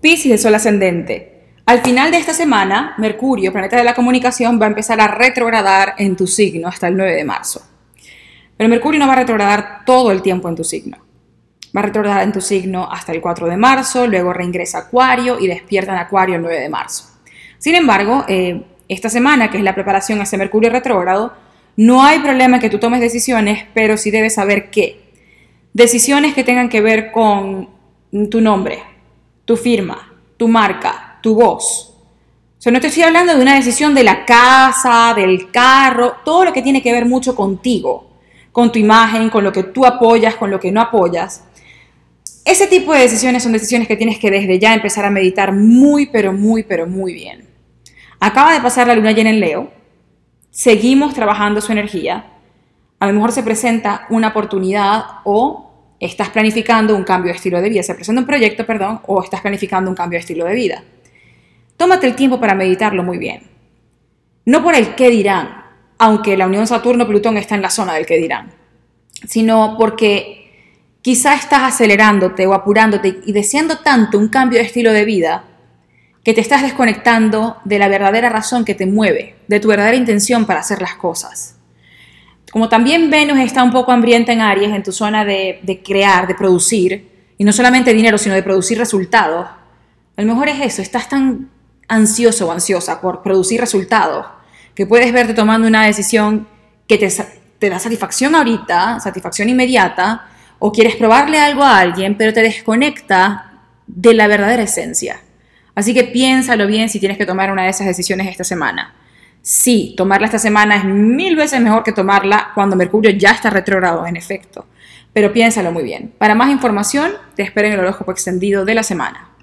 Piscis de Sol ascendente. Al final de esta semana, Mercurio, planeta de la comunicación, va a empezar a retrogradar en tu signo hasta el 9 de marzo. Pero Mercurio no va a retrogradar todo el tiempo en tu signo. Va a retrogradar en tu signo hasta el 4 de marzo, luego reingresa a Acuario y despierta en Acuario el 9 de marzo. Sin embargo, esta semana, que es la preparación hacia Mercurio retrógrado, no hay problema en que tú tomes decisiones, pero sí debes saber qué. Decisiones que tengan que ver con tu nombre, tu firma, tu marca, tu voz. O sea, no te estoy hablando de una decisión de la casa, del carro, todo lo que tiene que ver mucho contigo, con tu imagen, con lo que tú apoyas, con lo que no apoyas. Ese tipo de decisiones son decisiones que tienes que desde ya empezar a meditar muy, pero muy, pero muy bien. Acaba de pasar la luna llena en Leo, seguimos trabajando su energía, a lo mejor se presenta una oportunidad o estás planificando un cambio de estilo de vida, se presenta un proyecto, o estás planificando un cambio de estilo de vida. Tómate el tiempo para meditarlo muy bien. No por el qué dirán, aunque la unión Saturno-Plutón está en la zona del qué dirán, sino porque quizá estás acelerándote o apurándote y deseando tanto un cambio de estilo de vida que te estás desconectando de la verdadera razón que te mueve, de tu verdadera intención para hacer las cosas. Como también Venus está un poco hambrienta en Aries, en tu zona de crear, de producir, y no solamente dinero, sino de producir resultados, a lo mejor es eso, estás tan ansioso o ansiosa por producir resultados, que puedes verte tomando una decisión que te da satisfacción ahorita, satisfacción inmediata, o quieres probarle algo a alguien, pero te desconecta de la verdadera esencia. Así que piénsalo bien si tienes que tomar una de esas decisiones esta semana. Sí, tomarla esta semana es 1000 veces mejor que tomarla cuando Mercurio ya está retrógrado, en efecto. Pero piénsalo muy bien. Para más información, te espero en el horóscopo extendido de la semana.